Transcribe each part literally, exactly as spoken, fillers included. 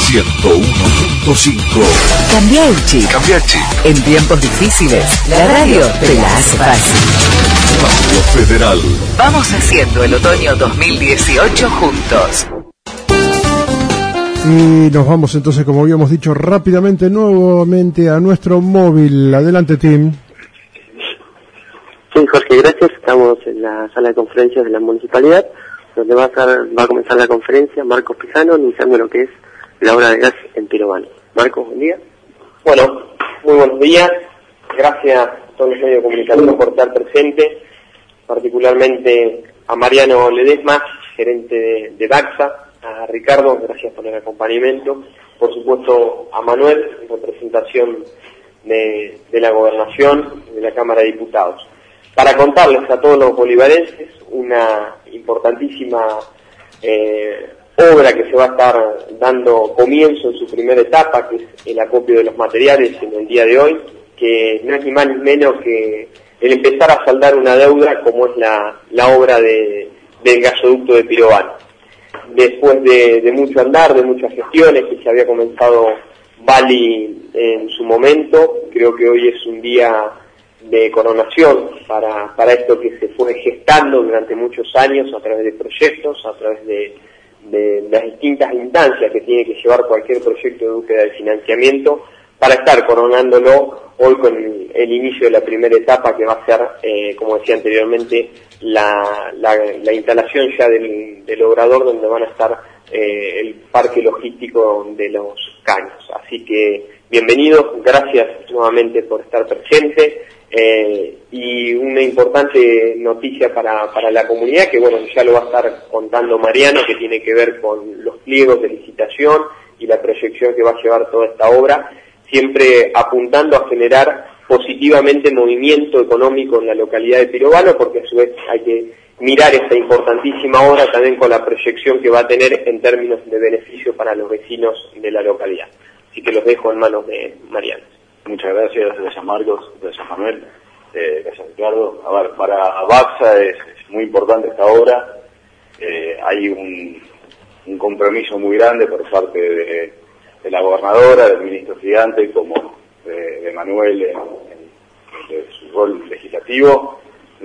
ciento uno punto cinco. Cambia el chip. Cambia el chip. En tiempos difíciles, la radio te la hace fácil. Radio Federal. Vamos haciendo el otoño dos mil dieciocho juntos. Y nos vamos entonces, como habíamos dicho, rápidamente nuevamente a nuestro móvil. Adelante, Tim. Sí, Jorge, gracias. Estamos en la sala de conferencias de la municipalidad, donde va a, estar, va a comenzar la conferencia Marcos Pijano, iniciando lo que es la obra de gas en Pirovano. Marcos, buen día. Bueno, muy buenos días. Gracias a todos los medios de comunicación por estar presentes, particularmente a Mariano Ledesma, gerente de, de Daxa, a Ricardo, gracias por el acompañamiento, por supuesto a Manuel, en representación de, de la Gobernación, de la Cámara de Diputados, para contarles a todos los bolivarenses una importantísima eh, obra que se va a estar dando comienzo en su primera etapa, que es el acopio de los materiales en el día de hoy, que no es ni más ni menos que el empezar a saldar una deuda como es la, la obra de, del gasoducto de Pirovano. Después de, de mucho andar, de muchas gestiones que se había comenzado Bali en su momento, creo que hoy es un día de coronación para, para esto que se fue gestando durante muchos años a través de proyectos, a través de, de las distintas instancias que tiene que llevar cualquier proyecto de búsqueda de financiamiento, para estar coronándolo hoy con el, el inicio de la primera etapa, que va a ser, eh, como decía anteriormente, la, la, la instalación ya del, del obrador, donde van a estar eh, el parque logístico de los caños. Así que bienvenidos, gracias nuevamente por estar presente, eh, y una importante noticia para, para la comunidad, que bueno, ya lo va a estar contando Mariano, que tiene que ver con los pliegos de licitación y la proyección que va a llevar toda esta obra, siempre apuntando a generar positivamente movimiento económico en la localidad de Pirovano, porque a su vez hay que mirar esta importantísima obra también con la proyección que va a tener en términos de beneficio para los vecinos de la localidad. Así que los dejo en manos de Mariano. Muchas gracias, gracias Marcos, gracias Manuel, eh, gracias Ricardo. A ver, para Baxa es, es muy importante esta obra, eh, hay un, un compromiso muy grande por parte de, de la gobernadora, del ministro Gigante, como de, de Manuel en, en de su rol legislativo,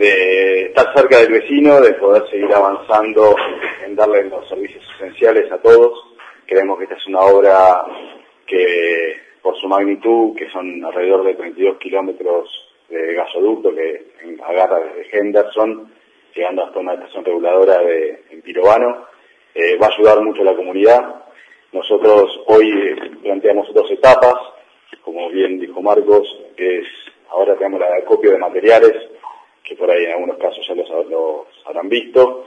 de estar cerca del vecino, de poder seguir avanzando en darle los servicios esenciales a todos. Creemos que esta es una obra que, por su magnitud, que son alrededor de treinta y dos kilómetros de gasoducto que agarra desde Henderson, llegando hasta una estación reguladora de en Pirovano, eh, va a ayudar mucho a la comunidad. Nosotros hoy planteamos dos etapas, como bien dijo Marcos, que es, ahora tenemos la acopio de materiales, que por ahí en algunos casos ya los, los habrán visto,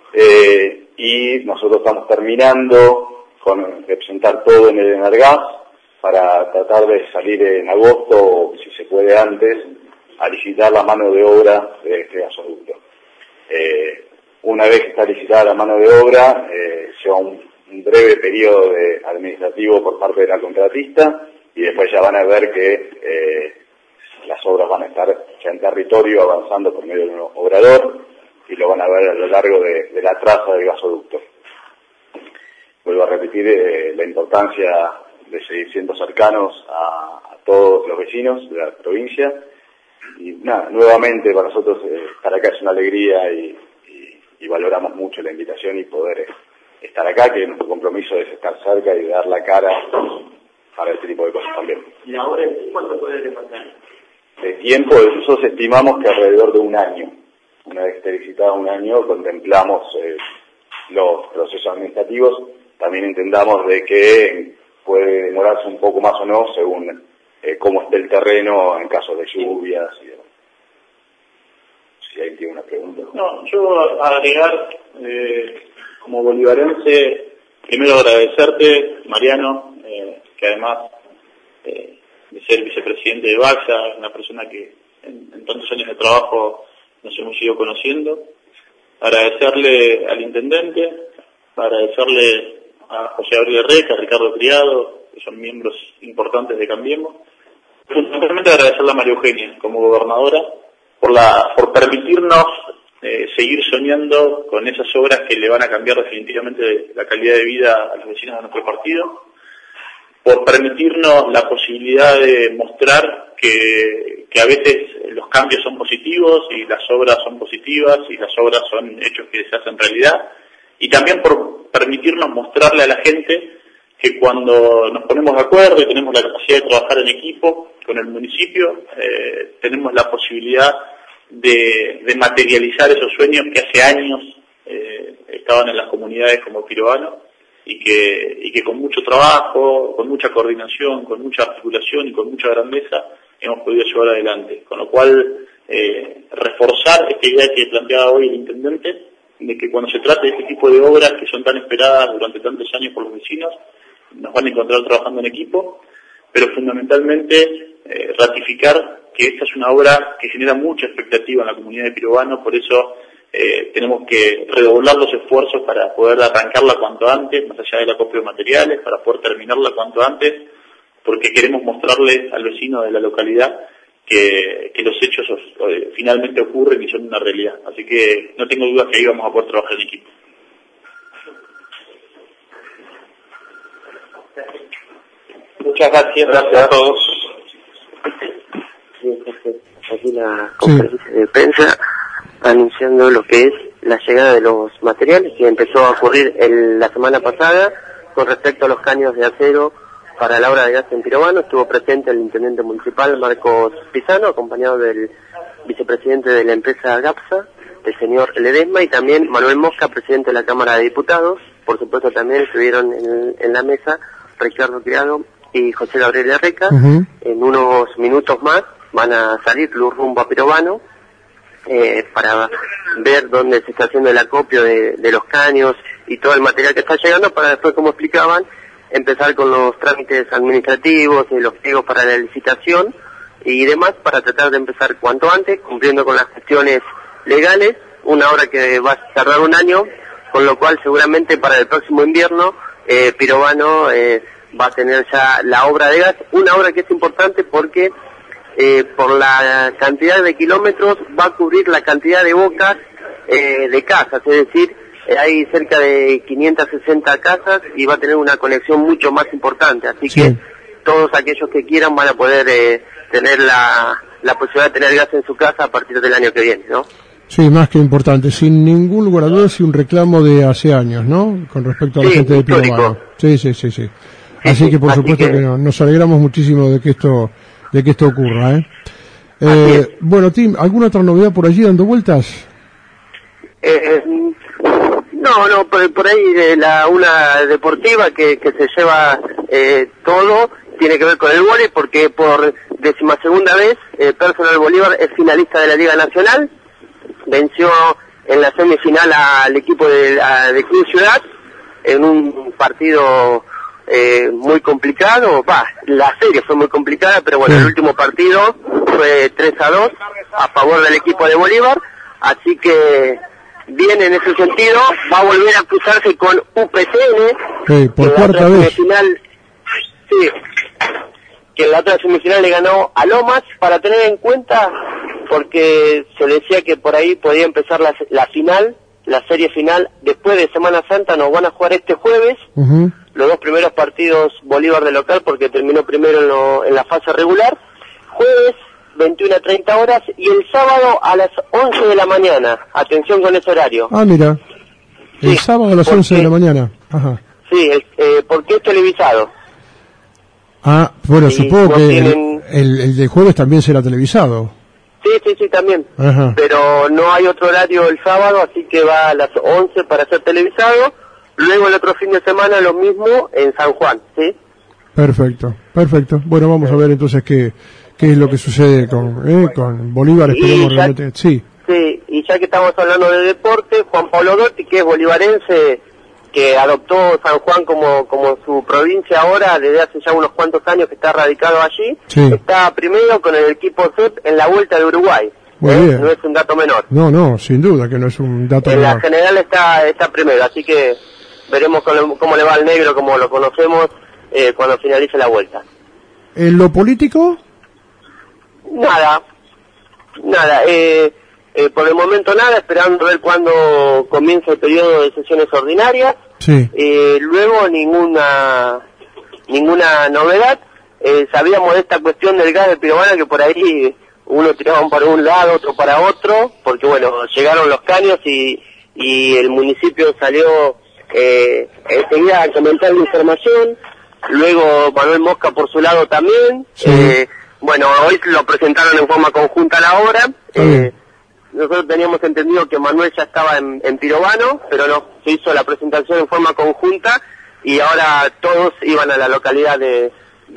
eh, y nosotros estamos terminando con representar todo en el Enargas para tratar de salir en agosto, o si se puede antes, a licitar la mano de obra de este gasoducto. Eh, una vez que está licitada la mano de obra, eh, lleva un, un breve periodo de administrativo por parte de la contratista, y después ya van a ver que eh, las obras van a estar ya en territorio avanzando por medio de un obrador, y lo van a ver a lo largo de, de la traza del gasoducto. Vuelvo a repetir eh, la importancia de seguir siendo cercanos a, a todos los vecinos de la provincia, y nada, nuevamente para nosotros eh, estar acá es una alegría, y, y, y valoramos mucho la invitación y poder eh, estar acá, que nuestro compromiso es estar cerca y dar la cara para este tipo de cosas también. ¿Y ahora cuánto puede demandar? De tiempo, nosotros estimamos que alrededor de un año. Una vez que esté licitada un año, contemplamos eh, los procesos administrativos. También entendamos de que puede demorarse un poco más o no según eh, cómo esté el terreno en caso de lluvias y demás. Si alguien tiene una pregunta. No, yo agregar, eh, como bolivarense, primero agradecerte, Mariano, eh, que además eh, de ser vicepresidente de Baxa, una persona que en, en tantos años de trabajo nos hemos ido conociendo. Agradecerle al intendente, agradecerle a José Abril Reca, a Ricardo Criado, que son miembros importantes de Cambiemos. Fundamentalmente agradecerle a María Eugenia, como gobernadora, por la por permitirnos eh, seguir soñando con esas obras que le van a cambiar definitivamente la calidad de vida a los vecinos de nuestro partido. por permitirnos la posibilidad de mostrar que, que a veces los cambios son positivos y las obras son positivas y las obras son hechos que se hacen realidad, y también por permitirnos mostrarle a la gente que cuando nos ponemos de acuerdo y tenemos la capacidad de trabajar en equipo con el municipio, eh, tenemos la posibilidad de, de materializar esos sueños que hace años eh, estaban en las comunidades como Pirovano, y que, y que con mucho trabajo, con mucha coordinación, con mucha articulación y con mucha grandeza hemos podido llevar adelante. Con lo cual, eh, reforzar esta idea que planteaba hoy el intendente, de que cuando se trate de este tipo de obras que son tan esperadas durante tantos años por los vecinos, nos van a encontrar trabajando en equipo, pero fundamentalmente eh, ratificar que esta es una obra que genera mucha expectativa en la comunidad de Pirovano. Por eso eh, tenemos que redoblar los esfuerzos para poder arrancarla cuanto antes, más allá del acopio de materiales, para poder terminarla cuanto antes, porque queremos mostrarle al vecino de la localidad que, que los hechos eh, finalmente ocurren y son una realidad. Así que no tengo dudas que ahí vamos a poder trabajar en equipo. Muchas gracias, gracias a todos. Sí, aquí la conferencia sí. de prensa anunciando lo que es la llegada de los materiales que empezó a ocurrir el, la semana pasada con respecto a los caños de acero para la obra de gas en Pirovano. Estuvo presente el intendente municipal Marcos Pisano, acompañado del vicepresidente de la empresa GAPSA, el señor Ledesma, y también Manuel Mosca, presidente de la Cámara de Diputados. Por supuesto también estuvieron en, en la mesa Ricardo Criado y José Gabriel Arreca. Uh-huh. En unos minutos más van a salir luz rumbo a Pirovano eh, para ver dónde se está haciendo el acopio de, de los caños y todo el material que está llegando, para después, como explicaban, empezar con los trámites administrativos y los pliegos para la licitación y demás, para tratar de empezar cuanto antes, cumpliendo con las gestiones legales, una obra que va a tardar un año, con lo cual seguramente para el próximo invierno eh, Pirovano eh, va a tener ya la obra de gas, una obra que es importante porque eh, por la cantidad de kilómetros va a cubrir la cantidad de bocas eh, de casas, es decir, eh, hay cerca de quinientas sesenta casas y va a tener una conexión mucho más importante, así sí. que todos aquellos que quieran van a poder eh, tener la, la posibilidad de tener gas en su casa a partir del año que viene, ¿no? Sí, más que importante, sin ningún lugar a dudas y un reclamo de hace años, ¿no? Con respecto a la sí, gente de Pirovano. Sí, sí, sí, sí. Así sí, que por así supuesto que... que no, nos alegramos muchísimo de que esto de que esto ocurra, ¿eh? eh bueno, Tim, ¿alguna otra novedad por allí dando vueltas? Eh, no, no, por, por ahí de la una deportiva que, que se lleva eh, todo, tiene que ver con el vóley, porque por decimasegunda vez eh, Personal Bolívar es finalista de la Liga Nacional, venció en la semifinal al equipo de, a, de Club Ciudad en un partido eh, muy complicado. Va, la serie fue muy complicada, pero bueno, sí. El último partido fue tres a dos a favor del equipo de Bolívar, así que bien en ese sentido. Va a volver a cruzarse con U P C N, sí, por cuarta vez. Semifinal, sí, que en la otra semifinal le ganó a Lomas, para tener en cuenta, porque se decía que por ahí podía empezar la, la final, la serie final, después de Semana Santa. Nos van a jugar este jueves, uh-huh. los dos primeros partidos Bolívar de local, porque terminó primero en, lo, en la fase regular, jueves veintiuna a treinta horas, y el sábado a las once de la mañana, atención con ese horario. Ah, mira, el sí, sábado a las porque, once de la mañana. Ajá. Sí, el, eh, porque es televisado. Ah, bueno, sí, supongo no que tienen... el, el, el de jueves también será televisado. Sí, sí, sí, también. Ajá. Pero no hay otro horario el sábado, así que va a las once para ser televisado. Luego el otro fin de semana lo mismo en San Juan, ¿sí? Perfecto, perfecto. Bueno, vamos a ver entonces qué, qué es lo que sucede con, eh, con Bolívar. Esperemos ya, realmente. Sí. Sí, y ya que estamos hablando de deporte, Juan Pablo Dotti, que es bolivarense, que adoptó San Juan como como su provincia ahora, desde hace ya unos cuantos años que está radicado allí, sí. está primero con el equipo C E P en la Vuelta de Uruguay. Muy ¿eh? bien. No es un dato menor. No, no, sin duda que no es un dato en menor. En la general está está primero, así que veremos cómo, cómo le va al negro, como lo conocemos, eh, cuando finalice la Vuelta. ¿En lo político? Nada, nada, eh... Eh, por el momento nada, esperando ver cuándo comienza el periodo de sesiones ordinarias. Sí. Eh, luego ninguna ninguna novedad. Eh, sabíamos de esta cuestión del gas de pirobano, que por ahí uno tiraba para un lado, otro para otro, porque bueno, llegaron los caños y, y el municipio salió eh, enseguida a comentar la información. Luego Manuel Mosca por su lado también. Sí. Eh, bueno, hoy lo presentaron en forma conjunta a la obra. Eh, nosotros teníamos entendido que Manuel ya estaba en, en Pirobano, pero no, se hizo la presentación en forma conjunta y ahora todos iban a la localidad de,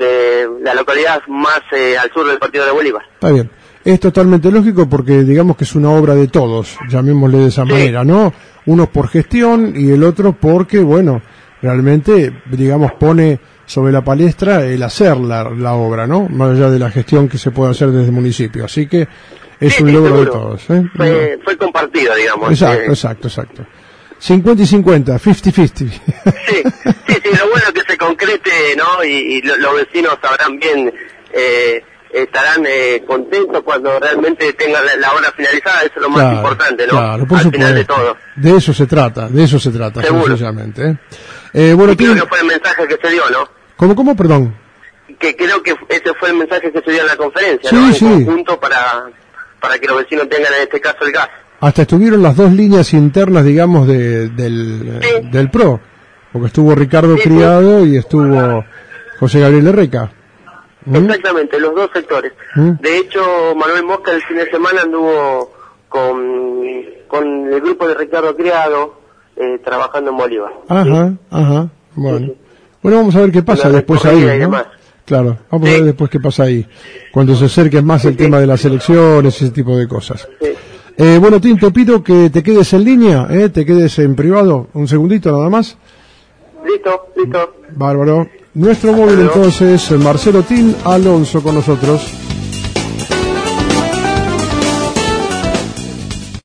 de la localidad más eh, al sur del partido de Bolívar. Está bien. Es totalmente lógico porque digamos que es una obra de todos, llamémosle de esa sí. manera, ¿no? Uno por gestión y el otro porque, bueno, realmente, digamos, pone sobre la palestra el hacer la, la obra, ¿no? Más allá de la gestión que se puede hacer desde el municipio. Así que es sí, un sí, logro seguro. de todos, ¿eh? Fue, fue compartido, digamos. Exacto, eh. exacto, exacto. cincuenta y cincuenta, cincuenta cincuenta. Sí, sí, sí, lo bueno es que se concrete, ¿no? Y, y lo, los vecinos sabrán bien, eh, estarán eh, contentos cuando realmente tengan la, la obra finalizada, eso es lo más claro, importante, ¿no? Claro, por Al supuesto. final de todo. De eso se trata, de eso se trata, Seguro. sencillamente, ¿eh? Eh, bueno, y creo tiene... que fue el mensaje que se dio, ¿no? ¿Cómo, cómo, perdón? Que creo que ese fue el mensaje que se dio en la conferencia, sí, ¿no? En sí. conjunto para, para que los vecinos tengan en este caso el gas. Hasta estuvieron las dos líneas internas, digamos, de, del, sí. del P R O, porque estuvo Ricardo sí, Criado sí. y estuvo José Gabriel Herreca. ¿Mm? Exactamente, los dos sectores. ¿Mm? De hecho, Manuel Mosca el fin de semana anduvo con, con el grupo de Ricardo Criado eh, trabajando en Bolívar. Ajá, ¿sí? ajá, bueno. Sí, sí. Bueno, vamos a ver qué pasa después ahí, ¿no? Demás. Claro, vamos sí. a ver después qué pasa ahí, cuando se acerque más el sí, tema sí. de las elecciones, ese tipo de cosas. Sí. Eh, bueno, Tim, te pido que te quedes en línea, ¿eh? Te quedes en privado, un segundito nada más. Listo, listo. Bárbaro. Nuestro móvil entonces, Marcelo Tin Alonso con nosotros.